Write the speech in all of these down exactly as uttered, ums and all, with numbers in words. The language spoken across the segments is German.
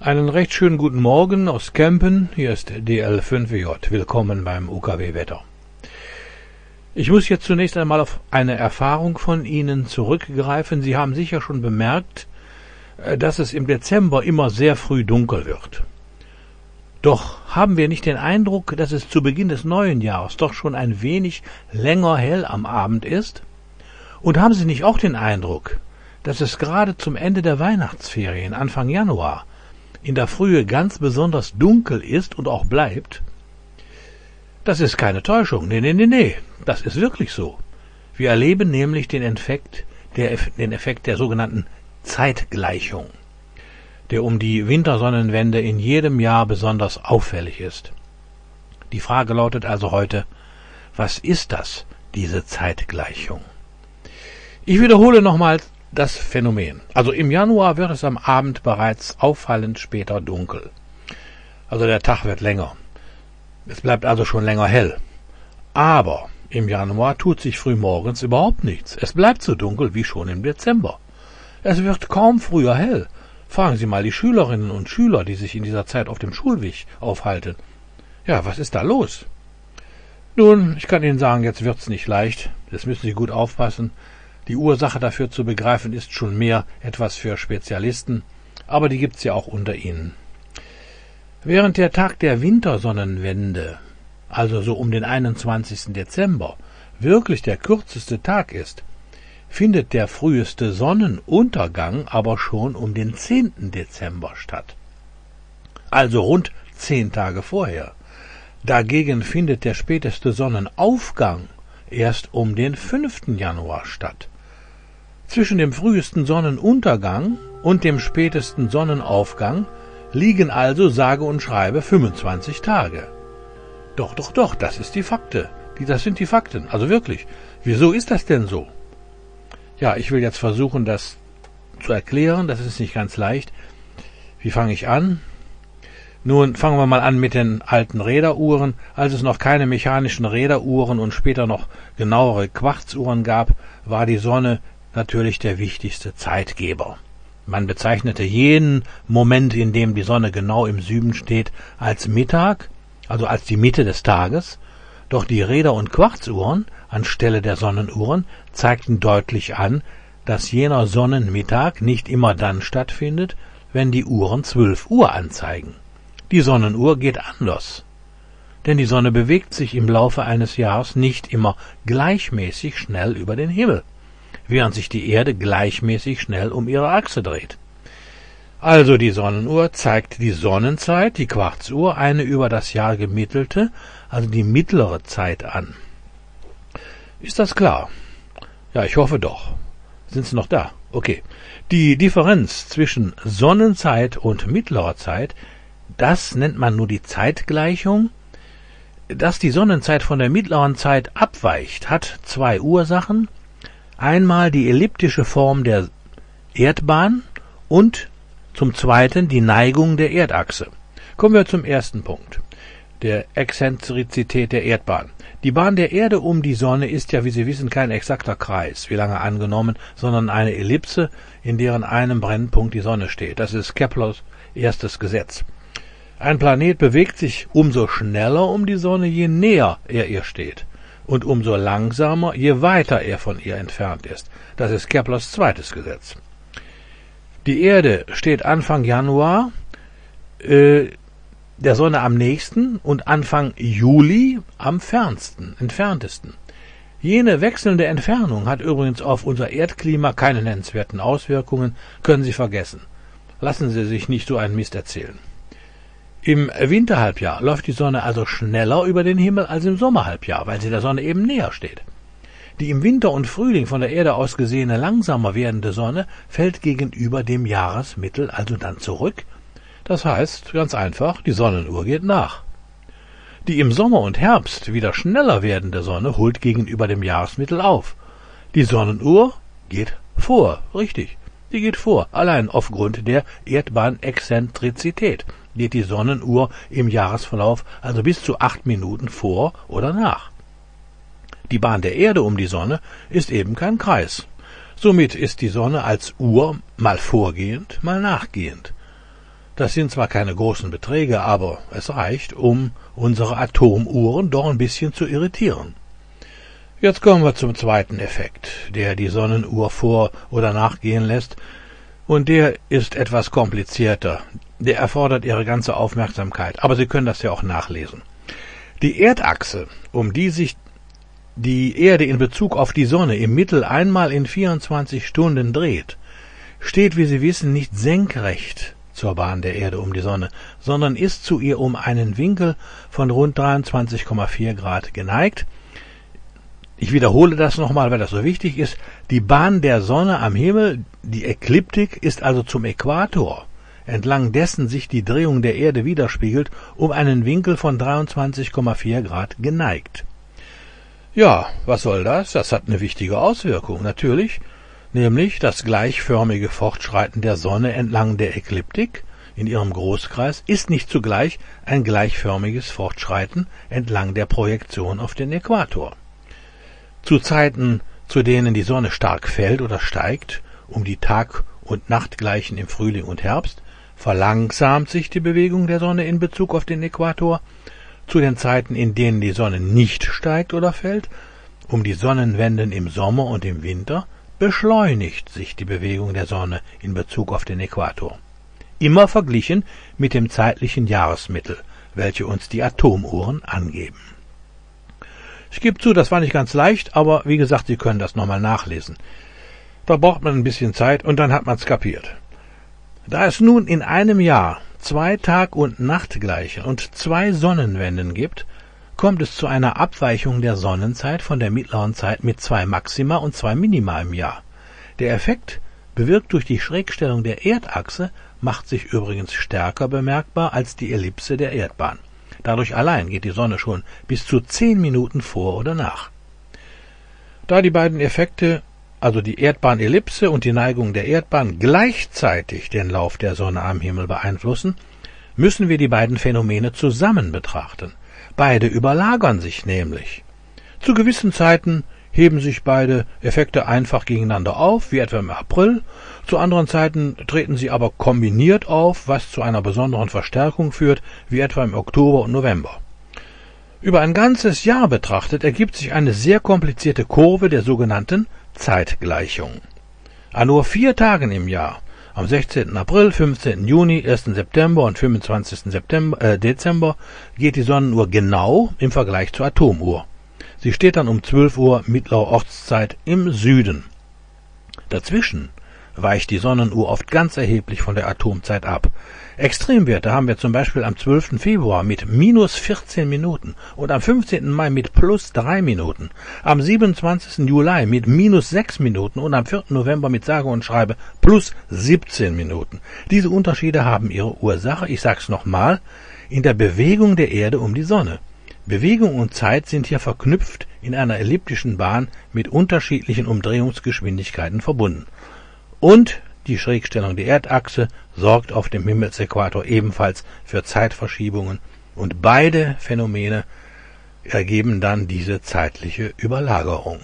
Einen recht schönen guten Morgen aus Kempen, hier ist D L fünf J. Willkommen beim U K W-Wetter. Ich muss jetzt zunächst einmal auf eine Erfahrung von Ihnen zurückgreifen. Sie haben sicher schon bemerkt, dass es im Dezember immer sehr früh dunkel wird. Doch haben wir nicht den Eindruck, dass es zu Beginn des neuen Jahres doch schon ein wenig länger hell am Abend ist? Und haben Sie nicht auch den Eindruck, dass es gerade zum Ende der Weihnachtsferien, Anfang Januar, in der Frühe ganz besonders dunkel ist und auch bleibt? Das ist keine Täuschung, nee, nee, nee, nee, das ist wirklich so. Wir erleben nämlich den Effekt der, den Effekt der sogenannten Zeitgleichung, der um die Wintersonnenwende in jedem Jahr besonders auffällig ist. Die Frage lautet also heute, was ist das, diese Zeitgleichung? Ich wiederhole nochmal das Phänomen. Also im Januar wird es am Abend bereits auffallend später dunkel. Also der Tag wird länger. Es bleibt also schon länger hell. Aber im Januar tut sich frühmorgens überhaupt nichts. Es bleibt so dunkel wie schon im Dezember. Es wird kaum früher hell. Fragen Sie mal die Schülerinnen und Schüler, die sich in dieser Zeit auf dem Schulweg aufhalten. Ja, was ist da los? Nun, ich kann Ihnen sagen, jetzt wird's nicht leicht. Jetzt müssen Sie gut aufpassen. Die Ursache dafür zu begreifen ist schon mehr etwas für Spezialisten, aber die gibt's ja auch unter Ihnen. Während der Tag der Wintersonnenwende, also so um den einundzwanzigsten Dezember, wirklich der kürzeste Tag ist, findet der früheste Sonnenuntergang aber schon um den zehnten Dezember statt. Also rund zehn Tage vorher. Dagegen findet der späteste Sonnenaufgang erst um den fünften Januar statt. Zwischen dem frühesten Sonnenuntergang und dem spätesten Sonnenaufgang liegen also sage und schreibe fünfundzwanzig Tage. Doch, doch, doch, das ist die Fakte. Das sind die Fakten, also wirklich. Wieso ist das denn so? Ja, ich will jetzt versuchen, das zu erklären. Das ist nicht ganz leicht. Wie fange ich an? Nun fangen wir mal an mit den alten Räderuhren. Als es noch keine mechanischen Räderuhren und später noch genauere Quarzuhren gab, war die Sonne natürlich der wichtigste Zeitgeber. Man bezeichnete jeden Moment, in dem die Sonne genau im Süden steht, als Mittag, also als die Mitte des Tages. Doch die Räder- und Quarzuhren anstelle der Sonnenuhren zeigten deutlich an, dass jener Sonnenmittag nicht immer dann stattfindet, wenn die Uhren zwölf Uhr anzeigen. Die Sonnenuhr geht anders. Denn die Sonne bewegt sich im Laufe eines Jahres nicht immer gleichmäßig schnell über den Himmel, während sich die Erde gleichmäßig schnell um ihre Achse dreht. Also die Sonnenuhr zeigt die Sonnenzeit, die Quarzuhr eine über das Jahr gemittelte, also die mittlere Zeit an. Ist das klar? Ja, ich hoffe doch. Sind Sie noch da? Okay. Die Differenz zwischen Sonnenzeit und mittlerer Zeit, das nennt man nur die Zeitgleichung. Dass die Sonnenzeit von der mittleren Zeit abweicht, hat zwei Ursachen. Einmal die elliptische Form der Erdbahn und zum Zweiten die Neigung der Erdachse. Kommen wir zum ersten Punkt, der Exzentrizität der Erdbahn. Die Bahn der Erde um die Sonne ist ja, wie Sie wissen, kein exakter Kreis, wie lange angenommen, sondern eine Ellipse, in deren einem Brennpunkt die Sonne steht. Das ist Keplers erstes Gesetz. Ein Planet bewegt sich umso schneller um die Sonne, je näher er ihr steht, und umso langsamer, je weiter er von ihr entfernt ist. Das ist Keplers zweites Gesetz. Die Erde steht Anfang Januar äh, der Sonne am nächsten und Anfang Juli am fernsten, entferntesten. Jene wechselnde Entfernung hat übrigens auf unser Erdklima keine nennenswerten Auswirkungen, können Sie vergessen. Lassen Sie sich nicht so einen Mist erzählen. Im Winterhalbjahr läuft die Sonne also schneller über den Himmel als im Sommerhalbjahr, weil sie der Sonne eben näher steht. Die im Winter und Frühling von der Erde aus gesehene langsamer werdende Sonne fällt gegenüber dem Jahresmittel also dann zurück. Das heißt, ganz einfach, die Sonnenuhr geht nach. Die im Sommer und Herbst wieder schneller werdende Sonne holt gegenüber dem Jahresmittel auf. Die Sonnenuhr geht vor, richtig, die geht vor, allein aufgrund der Erdbahnexzentrizität geht die Sonnenuhr im Jahresverlauf also bis zu acht Minuten vor oder nach. Die Bahn der Erde um die Sonne ist eben kein Kreis. Somit ist die Sonne als Uhr mal vorgehend, mal nachgehend. Das sind zwar keine großen Beträge, aber es reicht, um unsere Atomuhren doch ein bisschen zu irritieren. Jetzt kommen wir zum zweiten Effekt, der die Sonnenuhr vor- oder nachgehen lässt, und der ist etwas komplizierter. Der erfordert Ihre ganze Aufmerksamkeit, aber Sie können das ja auch nachlesen. Die Erdachse, um die sich die Erde in Bezug auf die Sonne im Mittel einmal in vierundzwanzig Stunden dreht, steht, wie Sie wissen, nicht senkrecht zur Bahn der Erde um die Sonne, sondern ist zu ihr um einen Winkel von rund dreiundzwanzig Komma vier Grad geneigt. Ich wiederhole das nochmal, weil das so wichtig ist. Die Bahn der Sonne am Himmel, die Ekliptik, ist also zum Äquator, entlang dessen sich die Drehung der Erde widerspiegelt, um einen Winkel von dreiundzwanzig Komma vier Grad geneigt. Ja, was soll das? Das hat eine wichtige Auswirkung, natürlich, nämlich das gleichförmige Fortschreiten der Sonne entlang der Ekliptik in ihrem Großkreis ist nicht zugleich ein gleichförmiges Fortschreiten entlang der Projektion auf den Äquator. Zu Zeiten, zu denen die Sonne stark fällt oder steigt, um die Tag- und Nachtgleichen im Frühling und Herbst, verlangsamt sich die Bewegung der Sonne in Bezug auf den Äquator. Zu den Zeiten, in denen die Sonne nicht steigt oder fällt, um die Sonnenwenden im Sommer und im Winter, beschleunigt sich die Bewegung der Sonne in Bezug auf den Äquator. Immer verglichen mit dem zeitlichen Jahresmittel, welche uns die Atomuhren angeben. Ich gebe zu, das war nicht ganz leicht, aber wie gesagt, Sie können das nochmal nachlesen. Da braucht man ein bisschen Zeit und dann hat man es kapiert. Da es nun in einem Jahr zwei Tag- und Nachtgleiche und zwei Sonnenwenden gibt, kommt es zu einer Abweichung der Sonnenzeit von der mittleren Zeit mit zwei Maxima und zwei Minima im Jahr. Der Effekt, bewirkt durch die Schrägstellung der Erdachse, macht sich übrigens stärker bemerkbar als die Ellipse der Erdbahn. Dadurch allein geht die Sonne schon bis zu zehn Minuten vor oder nach. Da die beiden Effekte, also die Erdbahnellipse und die Neigung der Erdbahn, gleichzeitig den Lauf der Sonne am Himmel beeinflussen, müssen wir die beiden Phänomene zusammen betrachten. Beide überlagern sich nämlich. Zu gewissen Zeiten heben sich beide Effekte einfach gegeneinander auf, wie etwa im April. Zu anderen Zeiten treten sie aber kombiniert auf, was zu einer besonderen Verstärkung führt, wie etwa im Oktober und November. Über ein ganzes Jahr betrachtet ergibt sich eine sehr komplizierte Kurve der sogenannten Zeitgleichung. An nur vier Tagen im Jahr, am sechzehnten April, fünfzehnten Juni, ersten September und fünfundzwanzigsten September, äh, Dezember, geht die Sonnenuhr genau im Vergleich zur Atomuhr. Sie steht dann um zwölf Uhr mittlerer Ortszeit im Süden. Dazwischen weicht die Sonnenuhr oft ganz erheblich von der Atomzeit ab. Extremwerte haben wir zum Beispiel am zwölften Februar mit minus vierzehn Minuten und am fünfzehnten Mai mit plus drei Minuten, am siebenundzwanzigsten Juli mit minus sechs Minuten und am vierten November mit sage und schreibe plus siebzehn Minuten. Diese Unterschiede haben ihre Ursache, ich sag's nochmal, in der Bewegung der Erde um die Sonne. Bewegung und Zeit sind hier verknüpft in einer elliptischen Bahn mit unterschiedlichen Umdrehungsgeschwindigkeiten verbunden. Und die Schrägstellung der Erdachse sorgt auf dem Himmelsäquator ebenfalls für Zeitverschiebungen und beide Phänomene ergeben dann diese zeitliche Überlagerung.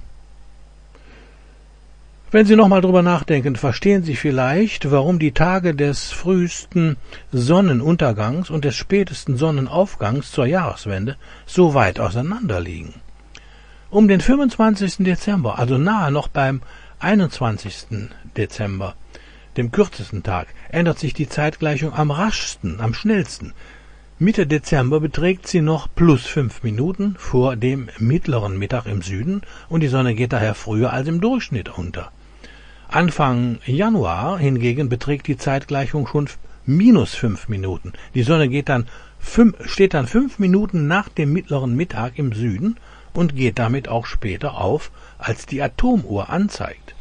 Wenn Sie nochmal drüber nachdenken, verstehen Sie vielleicht, warum die Tage des frühesten Sonnenuntergangs und des spätesten Sonnenaufgangs zur Jahreswende so weit auseinander liegen. Um den fünfundzwanzigsten Dezember, also nahe noch beim einundzwanzigsten Dezember, dem kürzesten Tag, ändert sich die Zeitgleichung am raschsten, am schnellsten. Mitte Dezember beträgt sie noch plus fünf Minuten vor dem mittleren Mittag im Süden und die Sonne geht daher früher als im Durchschnitt unter. Anfang Januar hingegen beträgt die Zeitgleichung schon minus fünf Minuten. Die Sonne geht dann fünf, steht dann fünf Minuten nach dem mittleren Mittag im Süden und geht damit auch später auf, als die Atomuhr anzeigt.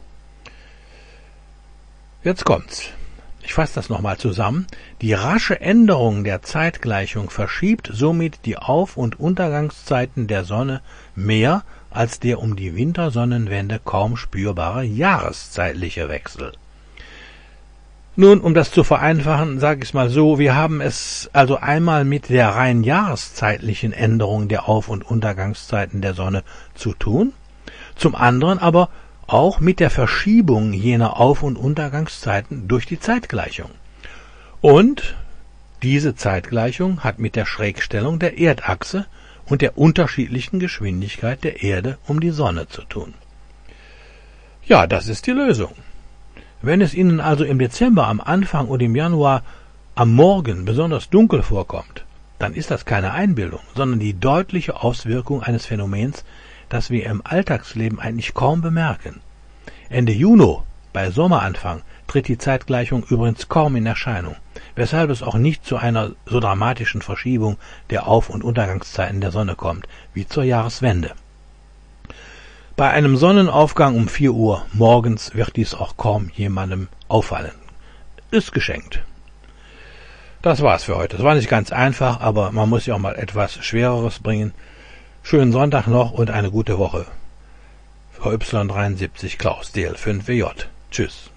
Jetzt kommt's. Ich fasse das nochmal zusammen. Die rasche Änderung der Zeitgleichung verschiebt somit die Auf- und Untergangszeiten der Sonne mehr als der um die Wintersonnenwende kaum spürbare jahreszeitliche Wechsel. Nun, um das zu vereinfachen, sage ich es mal so, wir haben es also einmal mit der rein jahreszeitlichen Änderung der Auf- und Untergangszeiten der Sonne zu tun, zum anderen aber auch mit der Verschiebung jener Auf- und Untergangszeiten durch die Zeitgleichung. Und diese Zeitgleichung hat mit der Schrägstellung der Erdachse und der unterschiedlichen Geschwindigkeit der Erde um die Sonne zu tun. Ja, das ist die Lösung. Wenn es Ihnen also im Dezember am Anfang und im Januar am Morgen besonders dunkel vorkommt, dann ist das keine Einbildung, sondern die deutliche Auswirkung eines Phänomens, das wir im Alltagsleben eigentlich kaum bemerken. Ende Juni, bei Sommeranfang, tritt die Zeitgleichung übrigens kaum in Erscheinung, weshalb es auch nicht zu einer so dramatischen Verschiebung der Auf- und Untergangszeiten der Sonne kommt, wie zur Jahreswende. Bei einem Sonnenaufgang um vier Uhr morgens wird dies auch kaum jemandem auffallen. Ist geschenkt. Das war's für heute. Es war nicht ganz einfach, aber man muss ja auch mal etwas Schwereres bringen. Schönen Sonntag noch und eine gute Woche. V Y dreiundsiebzig Klaus, D L fünf W J. Tschüss.